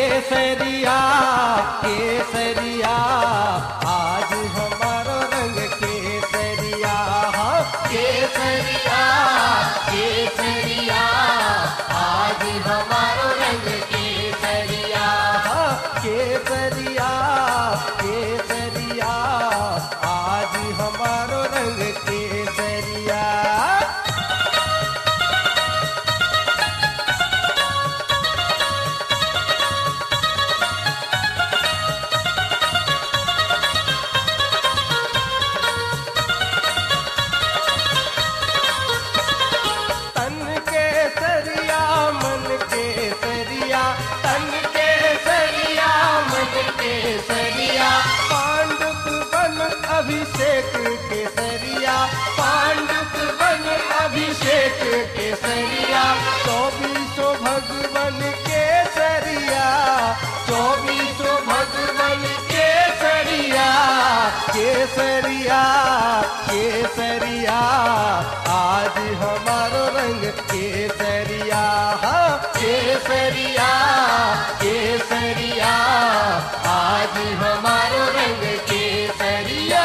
केसरिया केसरिया आज हमारो रंग केसरिया। हाँ केसरिया केसरिया आज हमारो रंग केसरिया। हाँ केसरिया केसरिया आज हमारो रंग केसरिया। केसरिया पांडुप बन अभिषेक केसरिया पांडुप बन अभिषेक केसरिया। 24 भगवन केसरिया 24 भगवन केसरिया। केसरिया केसरिया आज हमारो रंग केसरिया। हाँ केसरिया केसरिया आज हमारो रंग केसरिया।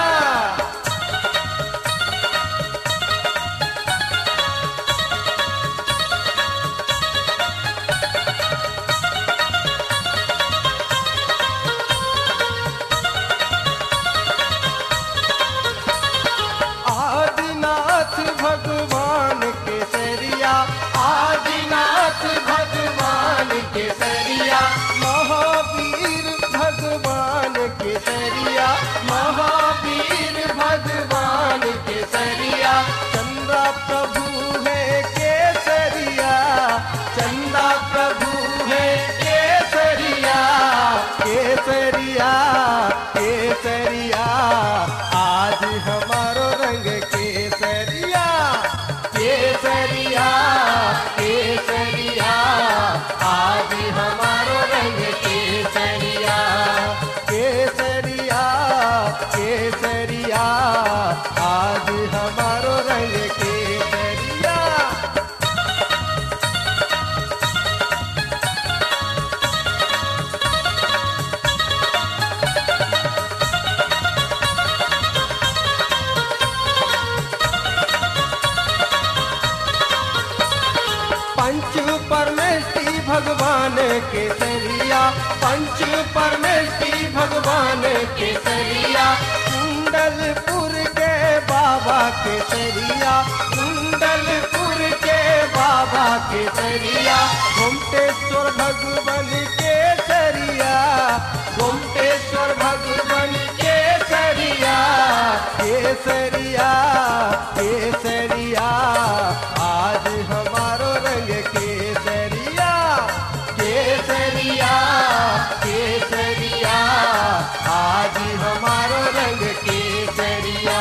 आदिनाथ भगवान केसरिया आदिनाथ भगवान केसरिया। महावीर भगवान केसरिया महावीर भगवान केसरिया। चंदा प्रभु है केसरिया चंदा प्रभु है केसरिया। केसरिया केसरिया आज हमारो रंग केसरिया। केसरिया केसरिया आज हमारो रंग केसरिया। केसरिया केसरिया आज हमारो रंग केसरिया। पंच परमेष्टि भगवान केसरिया पंच परमेष्टि भगवान केसरिया। कुंडलपुर के बाबा केसरिया कुंडलपुर के बाबा केसरिया। गोमटेश्वर भगवान केसरिया गोमटेश्वर भगवान केसरिया। केसरिया केसरिया आज हमारो रंग केसरिया। केसरिया केसरिया आज हमारो रंग केसरिया।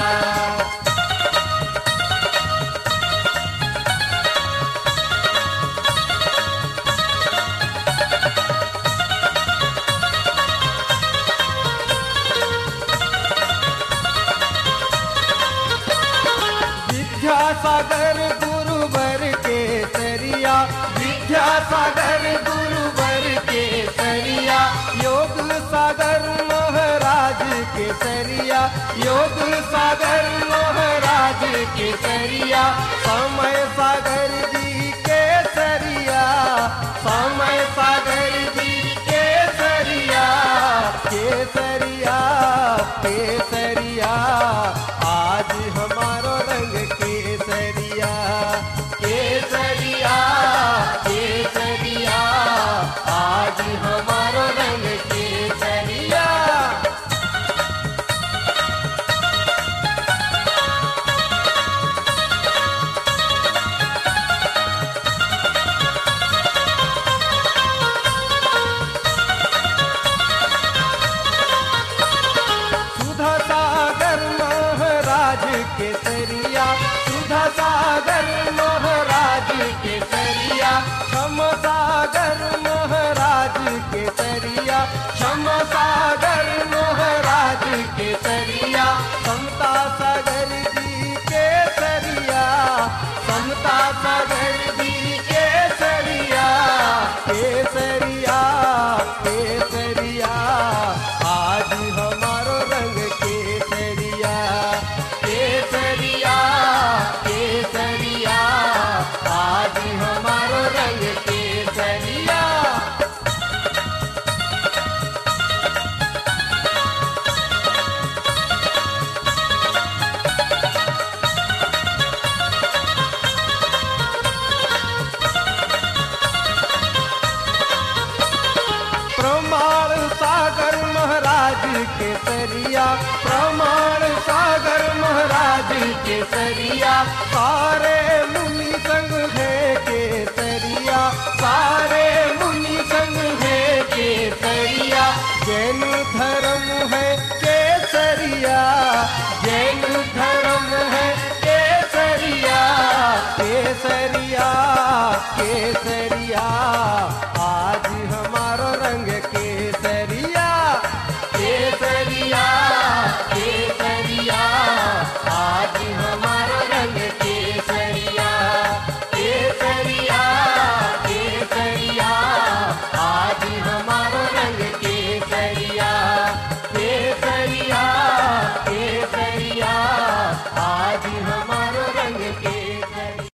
विद्यासागर गुरुवर केसरिया विद्यासागर गुरुवर केसरिया। योग सागर महाराज केसरिया योग सागर महाराज केसरिया। समय सागर जी केसरिया समय सागर जी केसरिया। केसरिया केसरिया आज हमारो रंग केसरिया। केसरिया केसरिया आज हमारो रंग केसरिया। सुधा केसरिया, प्रमाण सागर महाराज केसरिया, सारे मुनि संग है केसरिया, सारे मुनि संग है केसरिया, जैन धर्म है केसरिया, जैन धर्म है केसरिया, केसरिया केसरिया।